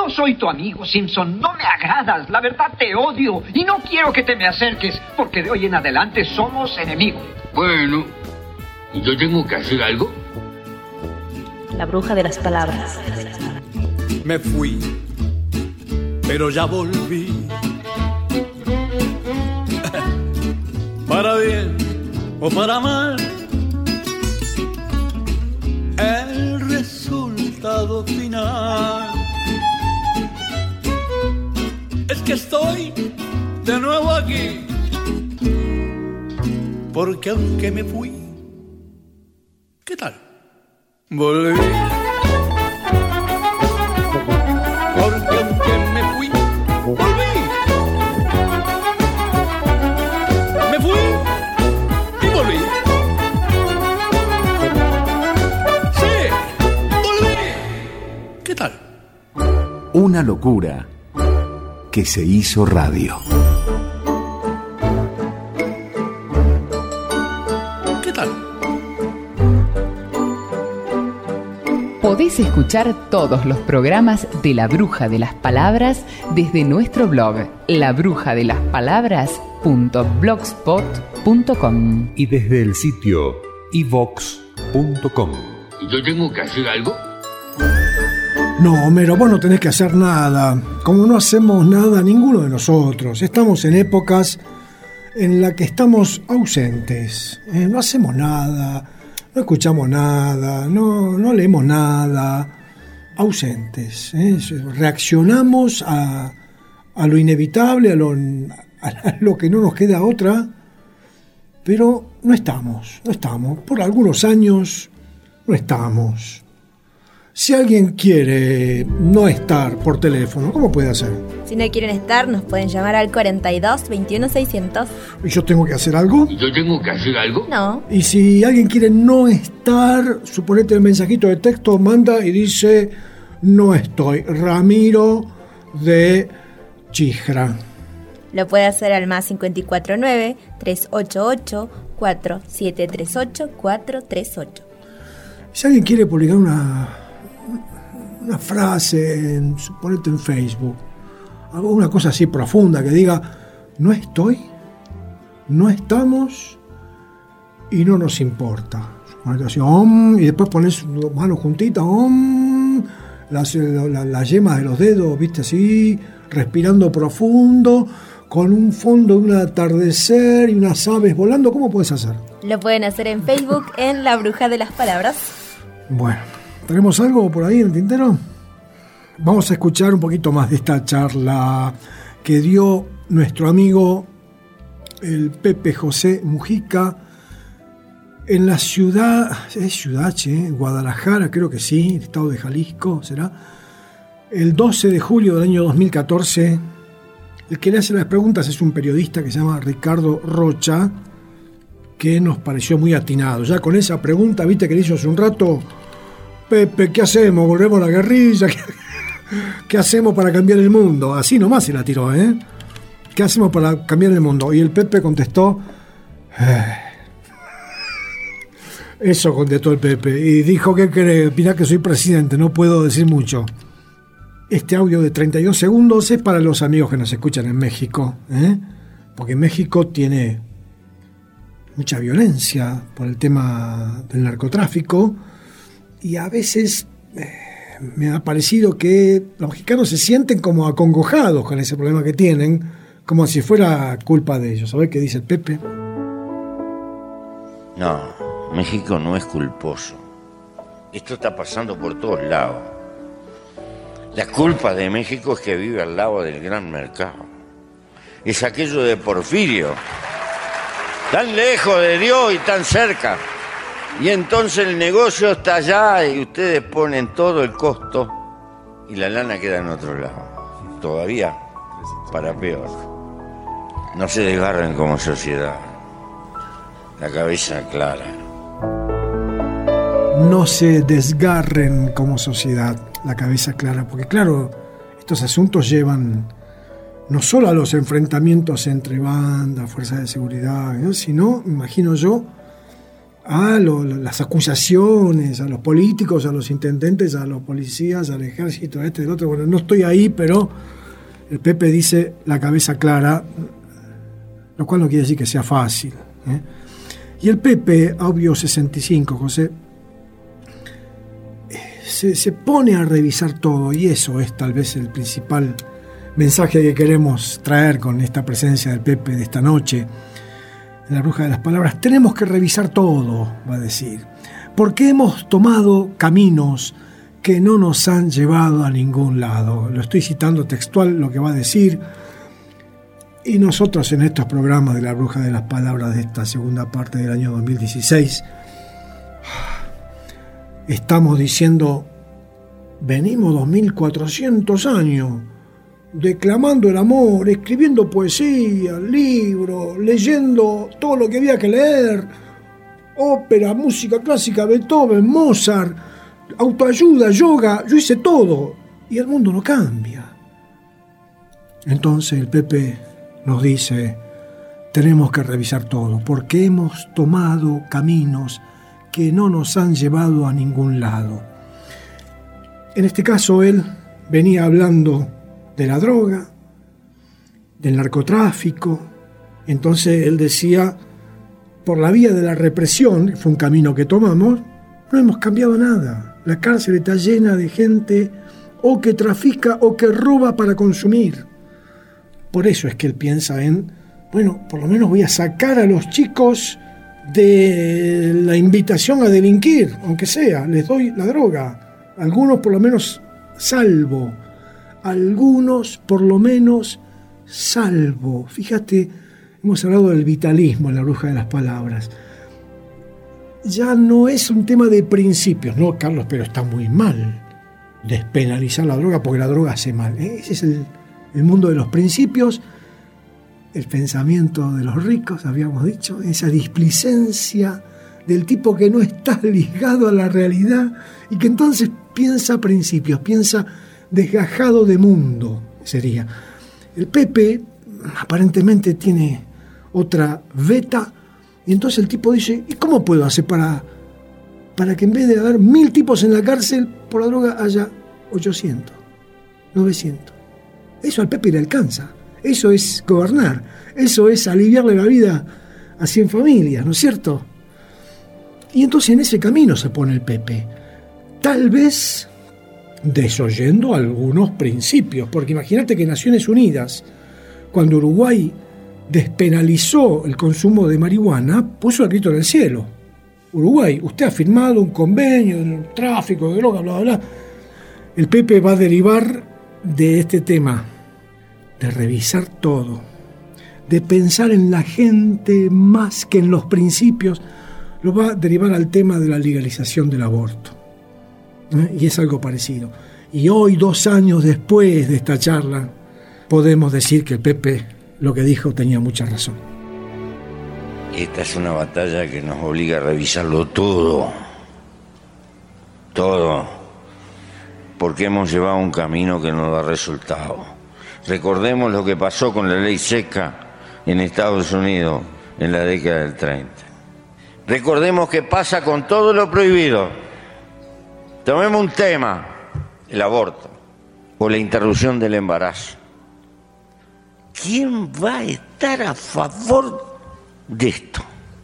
no soy tu amigo, Simpson. No me agradas. La verdad, te odio. Y no quiero que te me acerques, porque de hoy en adelante somos enemigos. Bueno, ¿yo tengo que hacer algo? La bruja de las palabras. Me fui, pero ya volví. Para bien o para mal, el resultado final es que estoy de nuevo aquí. Porque aunque me fui, ¿qué tal? Volví. Porque aunque me fui, volví. Me fui y volví. Sí, volví. ¿Qué tal? Una locura que se hizo radio. ¿Qué tal? Podés escuchar todos los programas de La Bruja de las Palabras desde nuestro blog labrujadelaspalabras.blogspot.com Y desde el sitio ivox.com. ¿Yo tengo que hacer algo? No, Homero, vos no tenés que hacer nada. Como no hacemos nada ninguno de nosotros. Estamos en épocas en las que estamos ausentes. No hacemos nada, no escuchamos nada, no leemos nada. Ausentes. Reaccionamos a lo inevitable, a lo que no nos queda otra. Pero no estamos. Por algunos años no estamos. Si alguien quiere no estar por teléfono, ¿cómo puede hacer? Si no quieren estar, nos pueden llamar al 42 21 600. ¿Y yo tengo que hacer algo? ¿Yo tengo que hacer algo? No. Y si alguien quiere no estar, suponete el mensajito de texto, manda y dice: no estoy, Ramiro de Chijra. Lo puede hacer al más 549 388 4738 438. Si alguien quiere publicar una frase, suponete en Facebook, alguna cosa así profunda que diga: no estoy, no estamos y no nos importa. Suponete así, y después pones las manos juntitas, las yemas de los dedos, viste, así, respirando profundo, con un fondo de un atardecer y unas aves volando. ¿Cómo puedes hacer? Lo pueden hacer en Facebook en La Bruja de las Palabras. Bueno, ¿tenemos algo por ahí en el tintero? Vamos a escuchar un poquito más de esta charla que dio nuestro amigo el Pepe José Mujica en la Guadalajara, creo que sí, el estado de Jalisco, ¿será? El 12 de julio del año 2014. El que le hace las preguntas es un periodista que se llama Ricardo Rocha, que nos pareció muy atinado. Ya con esa pregunta, viste que le hizo hace un rato: Pepe, ¿qué hacemos? ¿Volvemos a la guerrilla? ¿Qué hacemos para cambiar el mundo? Así nomás se la tiró, ¿eh? ¿Qué hacemos para cambiar el mundo? Y el Pepe contestó: eso contestó el Pepe. Y dijo: ¿qué cree? Mirá que soy presidente, no puedo decir mucho. Este audio de 32 segundos es para los amigos que nos escuchan en México, ¿eh? Porque México tiene mucha violencia por el tema del narcotráfico, y a veces me ha parecido que los mexicanos se sienten como acongojados con ese problema que tienen, como si fuera culpa de ellos. ¿Sabés qué dice el Pepe? No, México no es culposo. Esto está pasando por todos lados. La culpa de México es que vive al lado del gran mercado. Es aquello de Porfirio, tan lejos de Dios y tan cerca. Y entonces el negocio está allá y ustedes ponen todo el costo y la lana queda en otro lado. Todavía para peor. No se desgarren como sociedad. La cabeza clara. No se desgarren como sociedad, la cabeza clara, porque claro, estos asuntos llevan no solo a los enfrentamientos entre bandas, fuerzas de seguridad, ¿no? Sino, imagino yo, a las acusaciones, a los políticos, a los intendentes, a los policías, al ejército, y el otro. Bueno, no estoy ahí, pero el Pepe dice la cabeza clara, lo cual no quiere decir que sea fácil, ¿eh? Y el Pepe, Aubio 65, José, se pone a revisar todo, y eso es tal vez el principal mensaje que queremos traer con esta presencia del Pepe de esta noche en La Bruja de las Palabras. Tenemos que revisar todo, va a decir, porque hemos tomado caminos que no nos han llevado a ningún lado. Lo estoy citando textual lo que va a decir. Y nosotros en estos programas de La Bruja de las Palabras de esta segunda parte del año 2016 estamos diciendo, venimos 2400 años declamando el amor, escribiendo poesía, libros, leyendo todo lo que había que leer, ópera, música clásica, Beethoven, Mozart, autoayuda, yoga, yo hice todo y el mundo no cambia. Entonces el Pepe nos dice, tenemos que revisar todo, porque hemos tomado caminos que no nos han llevado a ningún lado. En este caso él venía hablando de la droga, del narcotráfico. Entonces él decía, por la vía de la represión, fue un camino que tomamos, no hemos cambiado nada. La cárcel está llena de gente o que trafica o que roba para consumir. Por eso es que él piensa en, bueno, por lo menos voy a sacar a los chicos de la invitación a delinquir, aunque sea, les doy la droga. Algunos por lo menos salvo. Algunos por lo menos salvo. Fíjate, hemos hablado del vitalismo en La Bruja de las Palabras. Ya no es un tema de principios, no, Carlos, pero está muy mal despenalizar la droga porque la droga hace mal. Ese es el mundo de los principios, el pensamiento de los ricos, habíamos dicho, esa displicencia del tipo que no está ligado a la realidad y que entonces piensa principios, piensa desgajado de mundo, sería. El Pepe aparentemente tiene otra veta y entonces el tipo dice, ¿y cómo puedo hacer para que en vez de haber 1000 tipos en la cárcel por la droga haya 800, 900? Eso al Pepe le alcanza. Eso es gobernar. Eso es aliviarle la vida a 100 familias, ¿no es cierto? Y entonces en ese camino se pone el Pepe. Tal vez desoyendo algunos principios, porque imagínate que Naciones Unidas, cuando Uruguay despenalizó el consumo de marihuana, puso el grito en el cielo. Uruguay, usted ha firmado un convenio del tráfico de drogas, bla, bla, bla. El Pepe va a derivar de este tema, de revisar todo, de pensar en la gente más que en los principios, lo va a derivar al tema de la legalización del aborto. Y es algo parecido. Y hoy, 2 años después de esta charla, podemos decir que el Pepe lo que dijo tenía mucha razón. Esta es una batalla que nos obliga a revisarlo todo, porque hemos llevado un camino que no da resultado. Recordemos lo que pasó con la ley seca en Estados Unidos en la década del 30. Recordemos qué pasa con todo lo prohibido. Tomemos un tema, el aborto o la interrupción del embarazo. ¿Quién va a estar a favor de esto?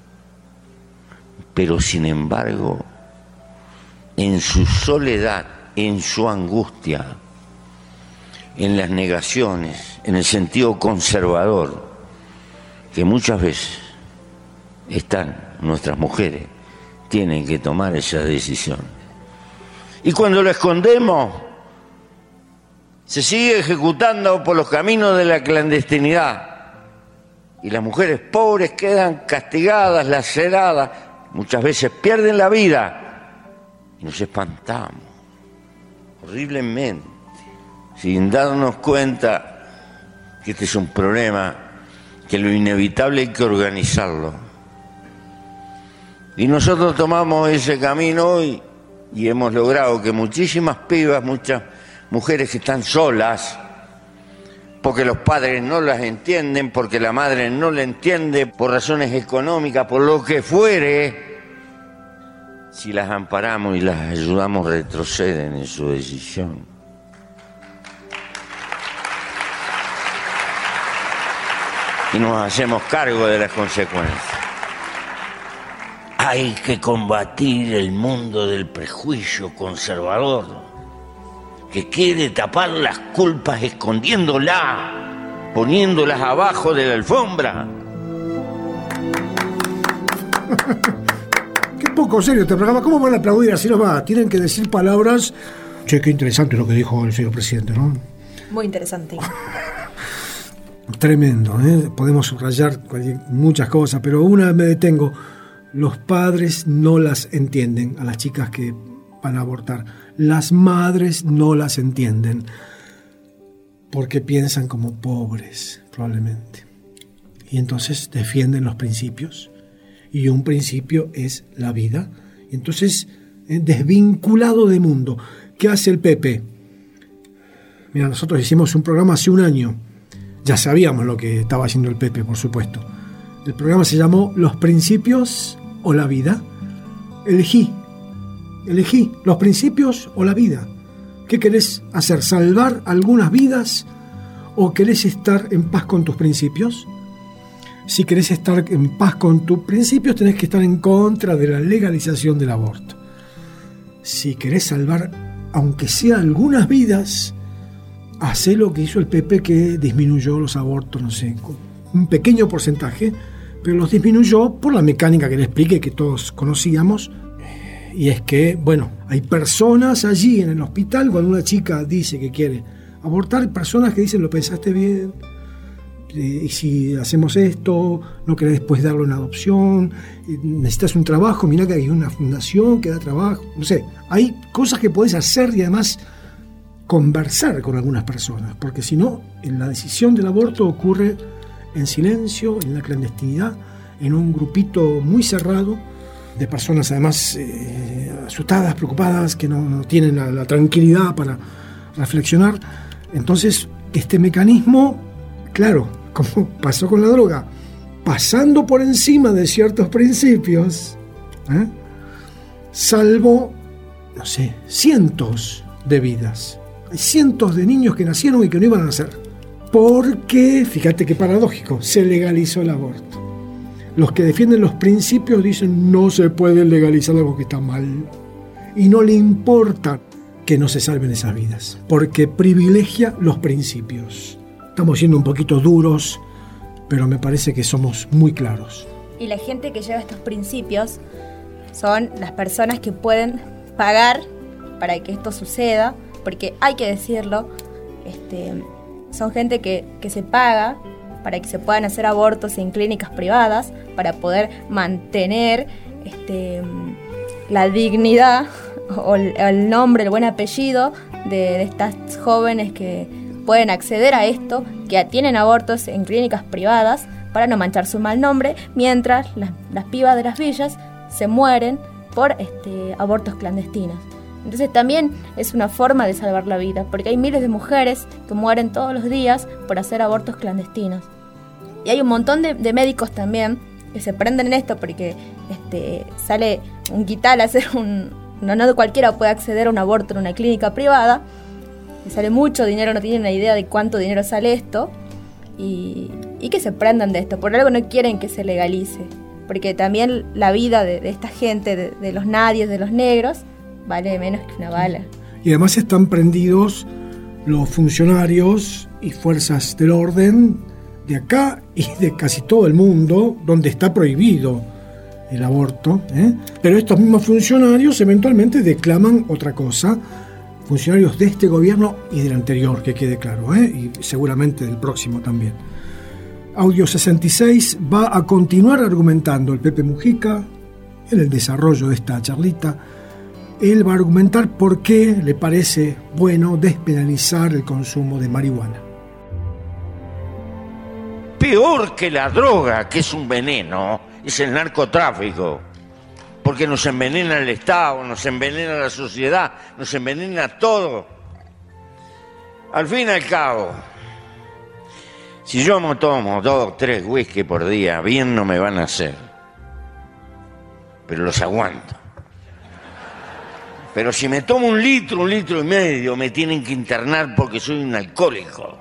Pero sin embargo, en su soledad, en su angustia, en las negaciones, en el sentido conservador, que muchas veces están nuestras mujeres, tienen que tomar esa decisión. Y cuando lo escondemos, se sigue ejecutando por los caminos de la clandestinidad. Y las mujeres pobres quedan castigadas, laceradas, muchas veces pierden la vida. Y nos espantamos horriblemente, sin darnos cuenta que este es un problema, que lo inevitable hay que organizarlo. Y nosotros tomamos ese camino hoy y hemos logrado que muchísimas pibas, muchas mujeres que están solas, porque los padres no las entienden, porque la madre no la entiende, por razones económicas, por lo que fuere, Si las amparamos y las ayudamos, retroceden en su decisión. Y nos hacemos cargo de las consecuencias. Hay que combatir el mundo del prejuicio conservador, que quiere tapar las culpas escondiéndolas, poniéndolas abajo de la alfombra. Qué poco serio este programa. ¿Cómo van a aplaudir así nomás? Tienen que decir palabras. Che, qué interesante lo que dijo el señor presidente, ¿no? Muy interesante. Tremendo, ¿eh? Podemos subrayar muchas cosas, pero una me detengo. Los padres no las entienden a las chicas que van a abortar. Las madres no las entienden porque piensan como pobres, probablemente. Y entonces defienden los principios. Y un principio es la vida. Y entonces, desvinculado de mundo. ¿Qué hace el Pepe? Mira, nosotros hicimos un programa hace un año. Ya sabíamos lo que estaba haciendo el Pepe, por supuesto. El programa se llamó Los Principios o la Vida. Elegí los principios o la vida. ¿Qué querés hacer? ¿Salvar algunas vidas o querés estar en paz con tus principios? Si querés estar en paz con tus principios, tenés que estar en contra de la legalización del aborto. Si querés salvar, aunque sea algunas vidas, hacé lo que hizo el Pepe, que disminuyó los abortos, no sé, con un pequeño porcentaje, pero los disminuyó por la mecánica que le expliqué, que todos conocíamos. Y es que, bueno, hay personas allí en el hospital, cuando una chica dice que quiere abortar, personas que dicen, lo pensaste bien, y si hacemos esto, no querés después darlo en adopción, necesitas un trabajo, mirá que hay una fundación que da trabajo, no sé, hay cosas que podés hacer y además conversar con algunas personas, porque si no, en la decisión del aborto ocurre en silencio, en la clandestinidad, en un grupito muy cerrado, de personas además asustadas, preocupadas, que no tienen la tranquilidad para reflexionar. Entonces, este mecanismo, claro, como pasó con la droga, pasando por encima de ciertos principios, salvo, no sé, cientos de vidas. Hay cientos de niños que nacieron y que no iban a nacer, porque, fíjate qué paradójico, se legalizó el aborto. Los que defienden los principios dicen no se puede legalizar algo que está mal. Y no le importa que no se salven esas vidas, porque privilegia los principios. Estamos siendo un poquito duros, pero me parece que somos muy claros. Y la gente que lleva estos principios son las personas que pueden pagar para que esto suceda, porque hay que decirlo, son gente que se paga para que se puedan hacer abortos en clínicas privadas, para poder mantener la dignidad o el nombre, el buen apellido de estas jóvenes que pueden acceder a esto, que tienen abortos en clínicas privadas para no manchar su mal nombre, mientras las pibas de las villas se mueren por abortos clandestinos. Entonces también es una forma de salvar la vida, porque hay miles de mujeres que mueren todos los días por hacer abortos clandestinos. Y hay un montón de médicos también que se prenden en esto, porque sale un quital a hacer no cualquiera puede acceder a un aborto en una clínica privada, y sale mucho dinero, no tienen una idea de cuánto dinero sale esto, y que se prendan de esto, por algo no quieren que se legalice, porque también la vida de esta gente, de los nadies, de los negros, vale menos que una bala. Y además están prendidos los funcionarios y fuerzas del orden de acá y de casi todo el mundo, donde está prohibido el aborto, pero estos mismos funcionarios eventualmente declaman otra cosa, funcionarios de este gobierno y del anterior, que quede claro, y seguramente del próximo también. Audio 66 va a continuar argumentando el Pepe Mujica en el desarrollo de esta charlita. Él va a argumentar por qué le parece bueno despenalizar el consumo de marihuana. Peor que la droga, que es un veneno, es el narcotráfico. Porque nos envenena el Estado, nos envenena la sociedad, nos envenena todo. Al fin y al cabo, si yo me tomo 2 o 3 whisky por día, bien no me van a hacer. Pero los aguanto. Pero si me tomo 1 litro, 1,5 litros, me tienen que internar porque soy un alcohólico.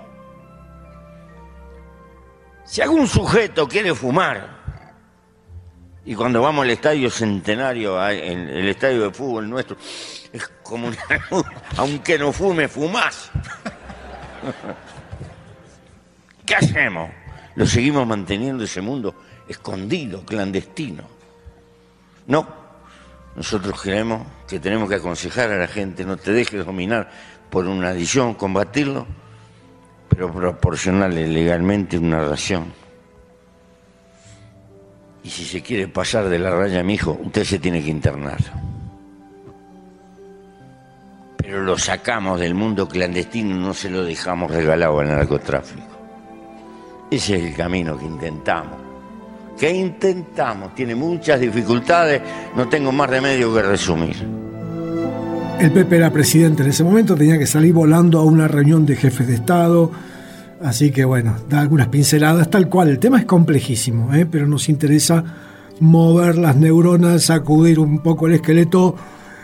Si algún sujeto quiere fumar, y cuando vamos al estadio Centenario, en el estadio de fútbol nuestro, es como aunque no fume, fumás. ¿Qué hacemos? Lo seguimos manteniendo ese mundo escondido, clandestino. No, nosotros creemos que tenemos que aconsejar a la gente, no te dejes dominar por una adicción, combatirlo, pero proporcionarle legalmente una ración. Y si se quiere pasar de la raya, mijo, usted se tiene que internar. Pero lo sacamos del mundo clandestino y no se lo dejamos regalado al narcotráfico. Ese es el camino que intentamos. Tiene muchas dificultades, no tengo más remedio que resumir. El Pepe era presidente en ese momento, tenía que salir volando a una reunión de jefes de Estado, así que bueno, da algunas pinceladas, tal cual. El tema es complejísimo, pero nos interesa mover las neuronas, sacudir un poco el esqueleto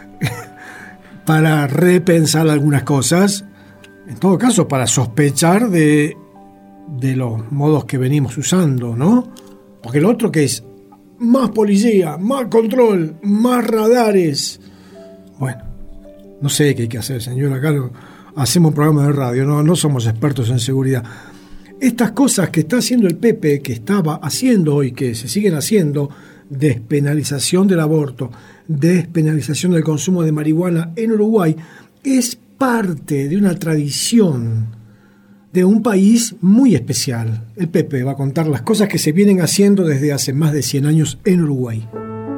para repensar algunas cosas, en todo caso para sospechar de los modos que venimos usando, ¿no? Porque lo otro que es más policía, más control, más radares. Bueno, no sé qué hay que hacer, señor. Acá hacemos un programa de radio, no somos expertos en seguridad. Estas cosas que está haciendo el Pepe, que estaba haciendo hoy, que se siguen haciendo, despenalización del aborto, despenalización del consumo de marihuana en Uruguay, es parte de una tradición de un país muy especial. El Pepe va a contar las cosas que se vienen haciendo desde hace más de 100 años en Uruguay.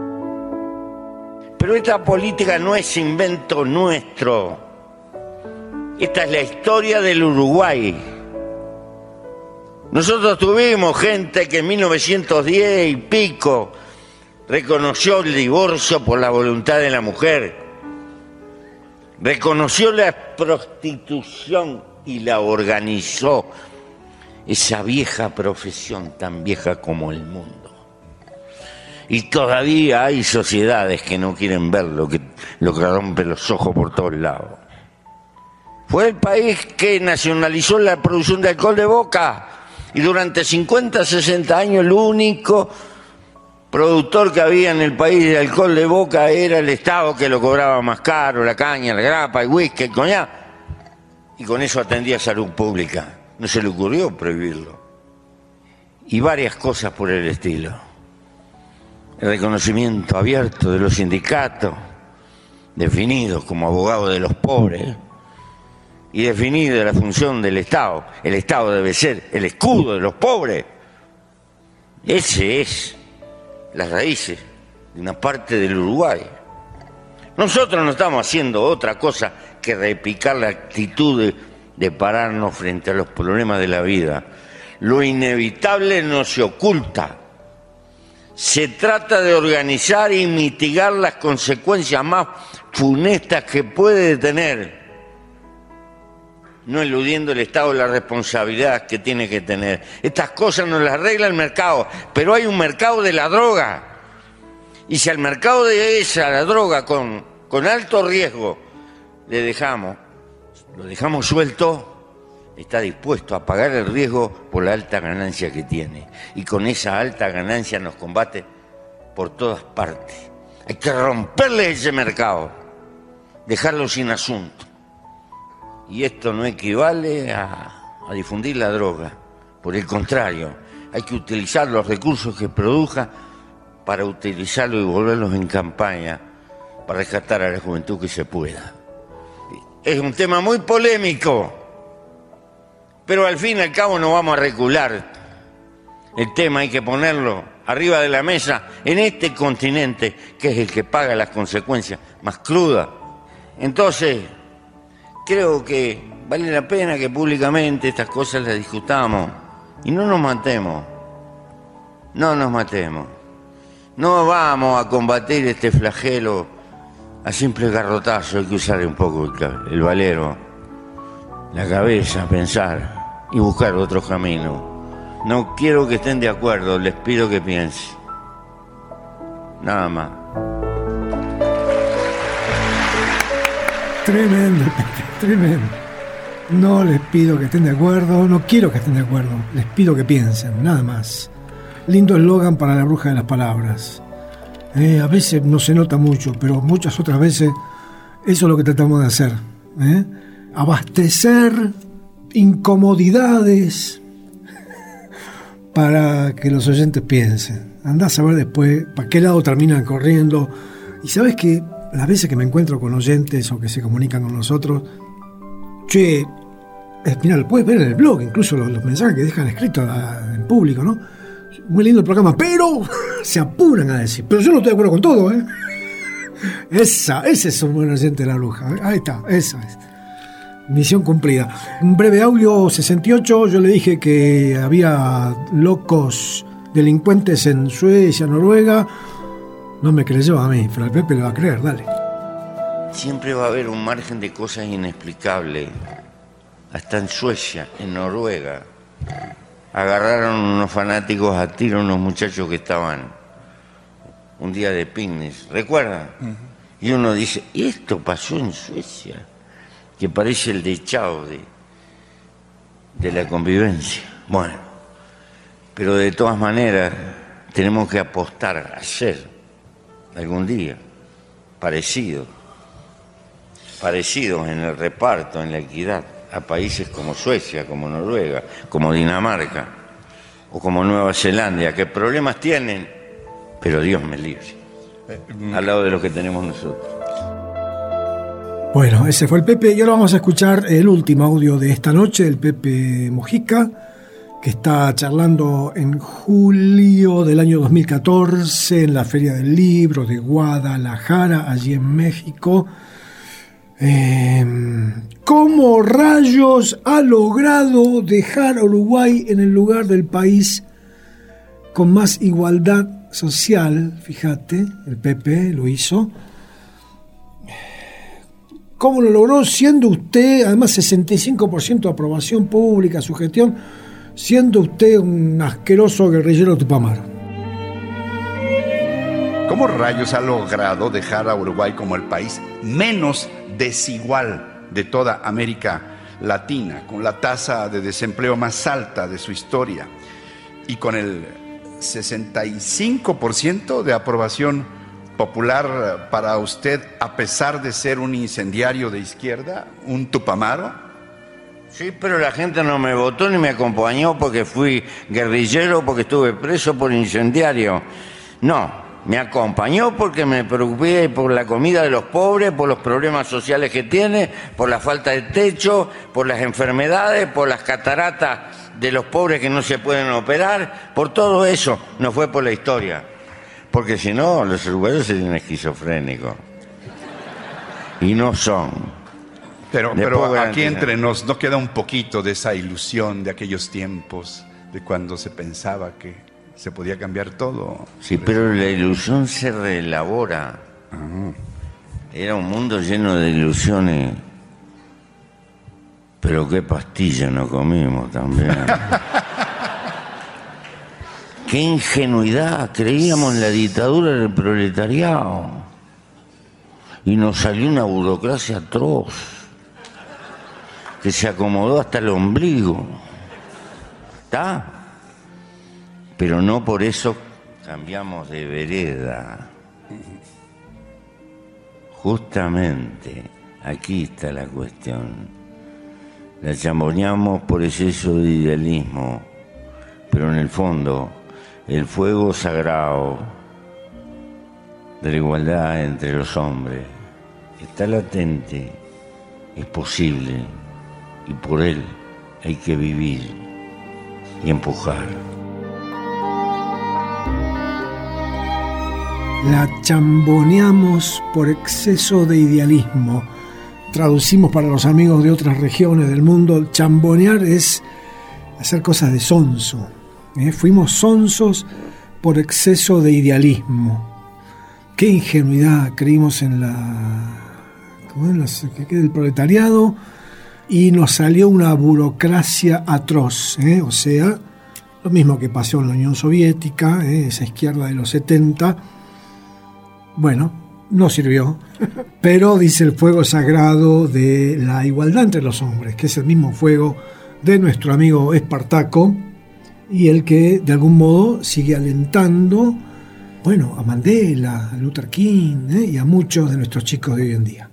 Pero esta política no es invento nuestro. Esta es la historia del Uruguay. Nosotros tuvimos gente que en 1910 y pico reconoció el divorcio por la voluntad de la mujer, reconoció la prostitución y la organizó, esa vieja profesión, tan vieja como el mundo. Y todavía hay sociedades que no quieren ver lo que rompe los ojos por todos lados. Fue el país que nacionalizó la producción de alcohol de Boca, y durante 50, 60 años el único productor que había en el país de alcohol de Boca era el Estado, que lo cobraba más caro, la caña, la grapa, el whisky, el coñac. Y con eso atendía salud pública. No se le ocurrió prohibirlo. Y varias cosas por el estilo. El reconocimiento abierto de los sindicatos, definidos como abogados de los pobres, y definida la función del Estado. El Estado debe ser el escudo de los pobres. Ese es las raíces de una parte del Uruguay. Nosotros no estamos haciendo otra cosa que repicar la actitud de pararnos frente a los problemas de la vida. Lo inevitable no se oculta. Se trata de organizar y mitigar las consecuencias más funestas que puede tener, no eludiendo el Estado la responsabilidad que tiene que tener. Estas cosas no las arregla el mercado, pero hay un mercado de la droga. Y si al mercado de la droga con alto riesgo lo dejamos suelto, está dispuesto a pagar el riesgo por la alta ganancia que tiene. Y con esa alta ganancia nos combate por todas partes. Hay que romperle ese mercado, dejarlo sin asunto. Y esto no equivale a difundir la droga. Por el contrario, hay que utilizar los recursos que produzca para utilizarlos y volverlos en campaña para rescatar a la juventud que se pueda. Es un tema muy polémico, pero al fin y al cabo no vamos a recular. El tema hay que ponerlo arriba de la mesa en este continente, que es el que paga las consecuencias más crudas. Entonces, creo que vale la pena que públicamente estas cosas las discutamos y no nos matemos. No nos matemos. No vamos a combatir este flagelo a simple garrotazo. Hay que usar un poco el valero, la cabeza, pensar y buscar otro camino. No quiero que estén de acuerdo, les pido que piensen. Nada más. Tremendo, tremendo. No les pido que estén de acuerdo, no quiero que estén de acuerdo, les pido que piensen, nada más. Lindo eslogan para la bruja de las palabras. A veces no se nota mucho, pero muchas otras veces eso es lo que tratamos de hacer. Abastecer incomodidades para que los oyentes piensen. Andá a saber después para qué lado terminan corriendo. Y sabes que las veces que me encuentro con oyentes o que se comunican con nosotros, che, mira, lo puedes ver en el blog, incluso los mensajes que dejan escritos en público, ¿no? Muy lindo el programa, pero se apuran a decir, pero yo no estoy de acuerdo con todo, ¿eh? Ese es un buen oyente de la bruja. Ahí está, esa es. Misión cumplida. Un breve audio 68, yo le dije que había locos delincuentes en Suecia, Noruega. No me creyó a mí, pero al Pepe le va a creer, dale. Siempre va a haber un margen de cosas inexplicables. Hasta en Suecia, en Noruega, agarraron unos fanáticos a tiro, unos muchachos que estaban un día de picnic, ¿recuerdan? Uh-huh. Y uno dice, ¿y esto pasó en Suecia? Que parece el dechado de la convivencia. Bueno, pero de todas maneras tenemos que apostar a hacer algún día parecidos en el reparto, en la equidad, a países como Suecia, como Noruega, como Dinamarca o como Nueva Zelanda, que problemas tienen, pero Dios me libre, al lado de lo que tenemos nosotros. Bueno, ese fue el Pepe y ahora vamos a escuchar el último audio de esta noche, el Pepe Mojica, que está charlando en julio del año 2014 en la Feria del Libro de Guadalajara, allí en México. ¿Cómo rayos ha logrado dejar a Uruguay en el lugar del país con más igualdad social? Fíjate, el Pepe lo hizo. ¿Cómo lo logró siendo usted, además 65% de aprobación pública, su gestión, siendo usted un asqueroso guerrillero tupamaro? ¿Cómo rayos ha logrado dejar a Uruguay como el país menos desigual de toda América Latina, con la tasa de desempleo más alta de su historia y con el 65% de aprobación popular para usted, a pesar de ser un incendiario de izquierda, un tupamaro? Sí, pero la gente no me votó ni me acompañó porque fui guerrillero, porque estuve preso por incendiario. No. Me acompañó porque me preocupé por la comida de los pobres, por los problemas sociales que tiene, por la falta de techo, por las enfermedades, por las cataratas de los pobres que no se pueden operar, por todo eso, no fue por la historia. Porque si no, los uruguayos serían esquizofrénicos. Y no son. Pero aquí entre nos, ¿no queda un poquito de esa ilusión de aquellos tiempos, de cuando se pensaba que se podía cambiar todo? Sí, pero la ilusión se reelabora. Era un mundo lleno de ilusiones. Pero qué pastilla no comimos también. Qué ingenuidad. Creíamos en la dictadura del proletariado. Y nos salió una burocracia atroz que se acomodó hasta el ombligo. ¿Está? Pero no por eso cambiamos de vereda. Justamente aquí está la cuestión. La chamboneamos por exceso de idealismo, pero en el fondo el fuego sagrado de la igualdad entre los hombres está latente, es posible, y por él hay que vivir y empujar. La chamboneamos por exceso de idealismo. Traducimos para los amigos de otras regiones del mundo, chambonear es hacer cosas de sonso. Fuimos sonsos por exceso de idealismo. Qué ingenuidad, creímos en el proletariado y nos salió una burocracia atroz, o sea, lo mismo que pasó en la Unión Soviética, esa izquierda de los 70. Bueno, no sirvió, pero dice el fuego sagrado de la igualdad entre los hombres, que es el mismo fuego de nuestro amigo Espartaco, y el que de algún modo sigue alentando, bueno, a Mandela, a Luther King, y a muchos de nuestros chicos de hoy en día.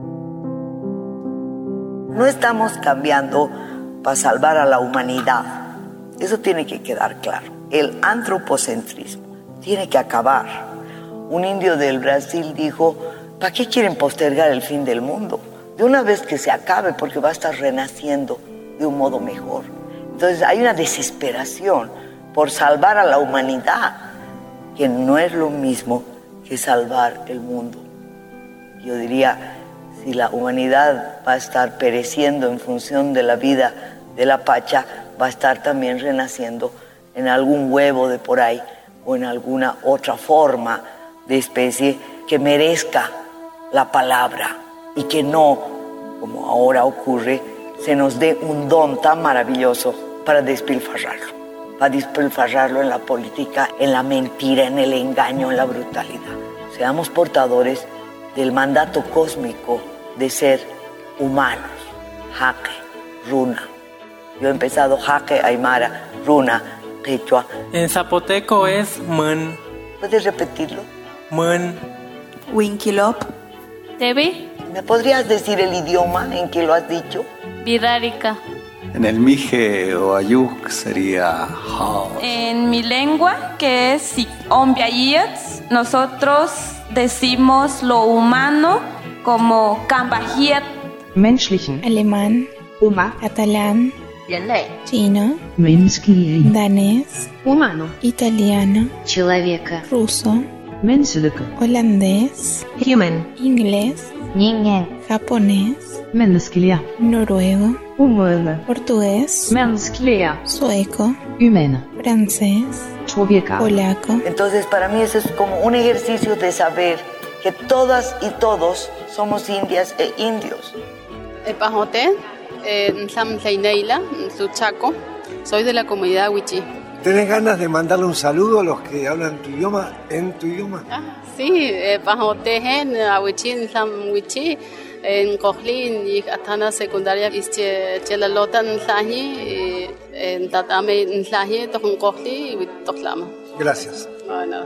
No estamos cambiando para salvar a la humanidad. Eso tiene que quedar claro. El antropocentrismo tiene que acabar. Un indio del Brasil dijo, ¿para qué quieren postergar el fin del mundo? De una vez que se acabe, porque va a estar renaciendo de un modo mejor. Entonces hay una desesperación por salvar a la humanidad, que no es lo mismo que salvar el mundo. Yo diría, si la humanidad va a estar pereciendo en función de la vida de la pacha, va a estar también renaciendo en algún huevo de por ahí o en alguna otra forma de especie que merezca la palabra y que no, como ahora ocurre, se nos dé un don tan maravilloso para despilfarrarlo en la política, en la mentira, en el engaño, en la brutalidad. Seamos portadores del mandato cósmico de ser humanos. Jaque, runa. Yo he empezado jaque, aymara, runa, quechua. En zapoteco es mun. ¿Puedes repetirlo? Mun. Winkilop. Tebi. ¿Me podrías decir el idioma en que lo has dicho? Vidárica. En el mije o ayuk sería hao. En mi lengua, que es ombiayets, nosotros decimos lo humano como cambajiet. Menschlichen. Alemán. Uma. Catalán. Chino. Menschlich. Danés. Humano. Italiano. Человека. Ruso. Menschlich. Holandés. Human. Inglés. Ningen. Japonés. Mänskliga. Noruego. Humana. Portugués. Mänskliga. Sueco. Humana. Francés. Człowieka. Polaco. Entonces, para mí eso es como un ejercicio de saber que todas y todos somos indias e indios. Epajote, Nsam Suchaco, soy de la comunidad Wichí. ¿Tenés ganas de mandarle un saludo a los que hablan tu idioma, en tu idioma? Sí, Epajote, Wichí, Nsam Wichí, en Cojlín y Atana secundaria, Chelalotan Nsaji, en Tatame Nsaji, Tojon Cojlí y Toklama. Gracias. Bueno.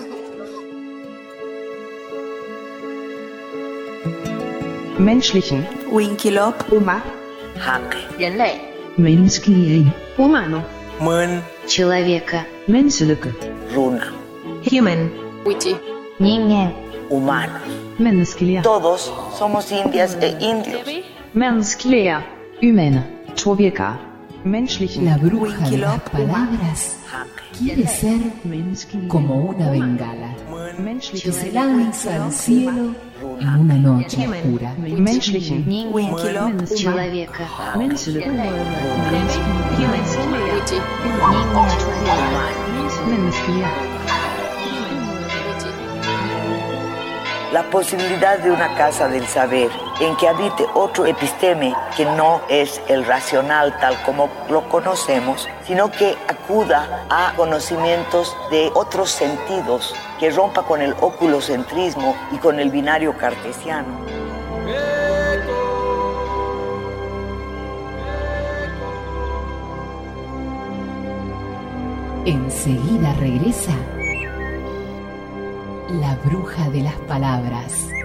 Menschlichen. Winkilop. Uma. Jaque. Menschlich. Humano. Mun. Человека. Menschlich. Runa. Human. Wichí. Ningen. Humanos. Menschliga. Todos somos indias e indios. Menschliga. Humana. Człowieka. Menschlichen. La bruja de las palabras quiere ser como una bengala que se lanza al cielo en una noche oscura. Menschlichen. Winkilop. Человека. Menschlich. Menschliga. La posibilidad de una casa del saber en que habite otro episteme que no es el racional tal como lo conocemos, sino que acuda a conocimientos de otros sentidos, que rompa con el oculocentrismo y con el binario cartesiano. Enseguida regresa La Bruja de las Palabras.